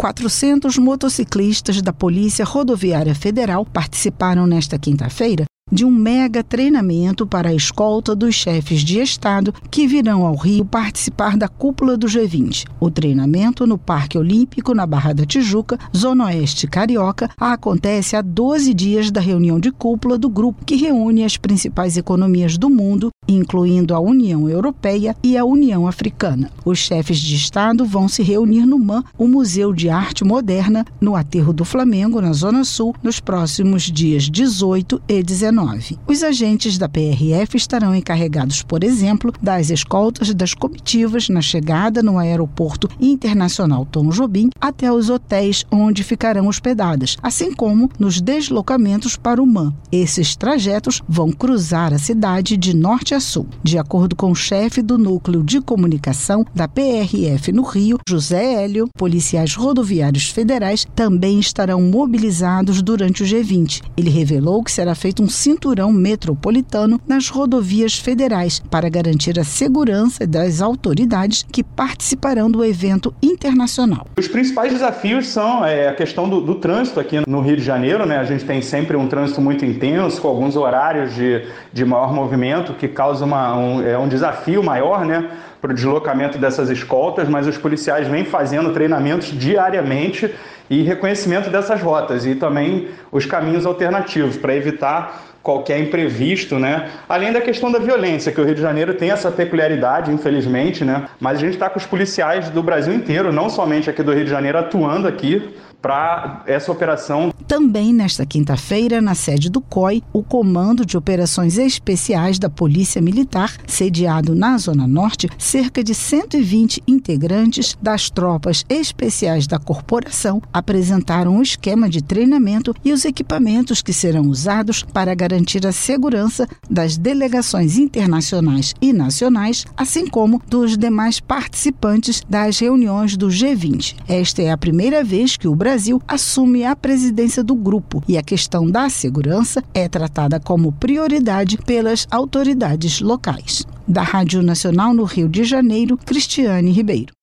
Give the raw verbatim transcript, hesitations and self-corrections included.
quatrocentos motociclistas da Polícia Rodoviária Federal participaram nesta quinta-feira de um mega treinamento para a escolta dos chefes de Estado que virão ao Rio participar da cúpula do G vinte. O treinamento no Parque Olímpico, na Barra da Tijuca, Zona Oeste Carioca, acontece há doze dias da reunião de cúpula do grupo que reúne as principais economias do mundo, incluindo a União Europeia e a União Africana. Os chefes de Estado vão se reunir no M A M, o Museu de Arte Moderna, no Aterro do Flamengo, na Zona Sul, nos próximos dias dezoito e dezenove. Os agentes da P R F estarão encarregados, por exemplo, das escoltas das comitivas na chegada no Aeroporto Internacional Tom Jobim até os hotéis onde ficarão hospedadas, assim como nos deslocamentos para o M A M. Esses trajetos vão cruzar a cidade de norte a sul. De acordo com o chefe do Núcleo de Comunicação da P R F no Rio, José Hélio, policiais rodoviários federais também estarão mobilizados durante o G vinte. Ele revelou que será feito um cinturão metropolitano nas rodovias federais para garantir a segurança das autoridades que participarão do evento internacional. Os principais desafios são é, a questão do, do trânsito aqui no Rio de Janeiro, né? A gente tem sempre um trânsito muito intenso, com alguns horários de, de maior movimento, que causa uma, um, é, um desafio maior, né, para o deslocamento dessas escoltas, mas os policiais vêm fazendo treinamentos diariamente e reconhecimento dessas rotas e também os caminhos alternativos para evitar qualquer imprevisto, né? Além da questão da violência, que o Rio de Janeiro tem essa peculiaridade, infelizmente, né? Mas a gente está com os policiais do Brasil inteiro, não somente aqui do Rio de Janeiro, atuando aqui para essa operação. Também nesta quinta-feira, na sede do C O I, o Comando de Operações Especiais da Polícia Militar, sediado na Zona Norte, cerca de cento e vinte integrantes das tropas especiais da corporação apresentaram um esquema de treinamento e os equipamentos que serão usados para garantir a segurança das delegações internacionais e nacionais, assim como dos demais participantes das reuniões do G vinte. Esta é a primeira vez que o Brasil Brasil assume a presidência do grupo e a questão da segurança é tratada como prioridade pelas autoridades locais. Da Rádio Nacional no Rio de Janeiro, Cristiane Ribeiro.